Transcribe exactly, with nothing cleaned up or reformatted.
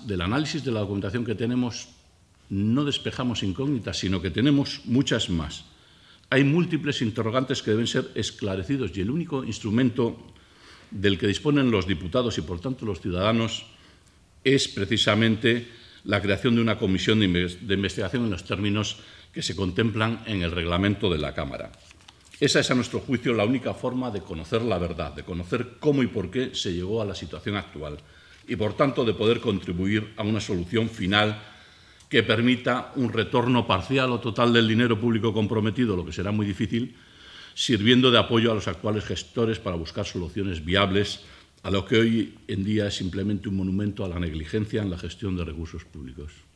además del análisis de la documentación que tenemos, no despejamos incógnitas, sino que tenemos muchas más. Hay múltiples interrogantes que deben ser esclarecidos y el único instrumento del que disponen los diputados y, por tanto, los ciudadanos es precisamente la creación de una comisión de investigación en los términos que se contemplan en el reglamento de la Cámara. Esa es, a nuestro juicio, la única forma de conocer la verdad, de conocer cómo y por qué se llegó a la situación actual y, por tanto, de poder contribuir a una solución final que permita un retorno parcial o total del dinero público comprometido, lo que será muy difícil, sirviendo de apoyo a los actuales gestores para buscar soluciones viables a lo que hoy en día es simplemente un monumento a la negligencia en la gestión de recursos públicos.